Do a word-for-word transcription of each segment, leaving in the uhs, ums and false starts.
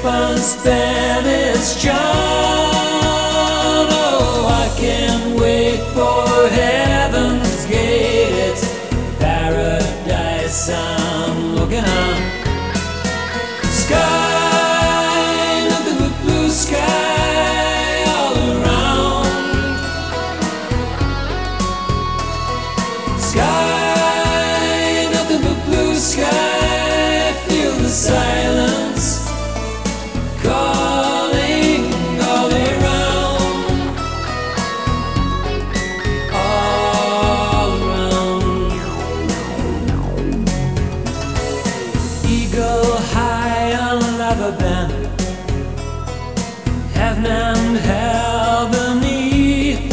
and Spanish John. Oh, I can't wait for heaven's gate. It's paradise I'm looking on. Sky, nothing but blue sky all around. Sky, nothing but blue sky. Feel the silence calling all around, all around. Eagle high on lava banner, heaven and hell beneath.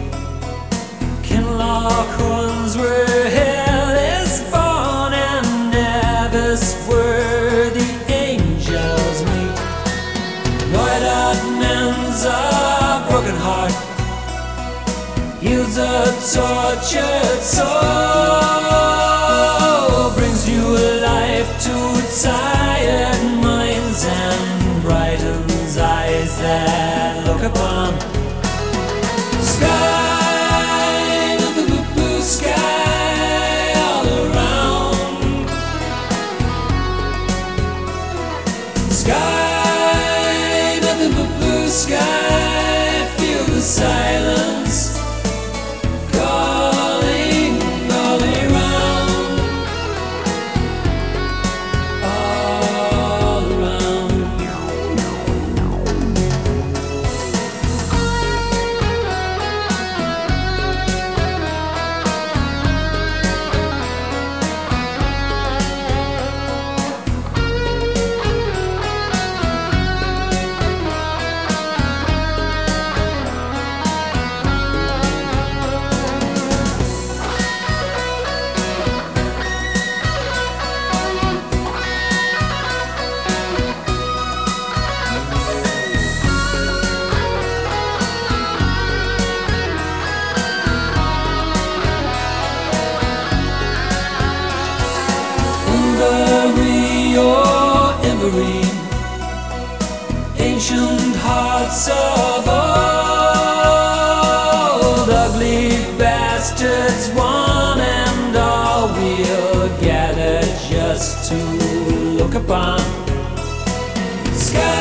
Kinloch runs where hell is born, and Nevis where the angels meet. Lloyd out mends a broken heart, heals a tortured soul, brings new life to tired minds and brightens eyes that look upon. Sky, nothing but blue sky all around. Sky, nothing but blue sky. Feel the silence calling all around, all around. Inverie, oh Inverie, ancient hearts of old, ugly bastards, one and all, we'll gather just to look upon. Sky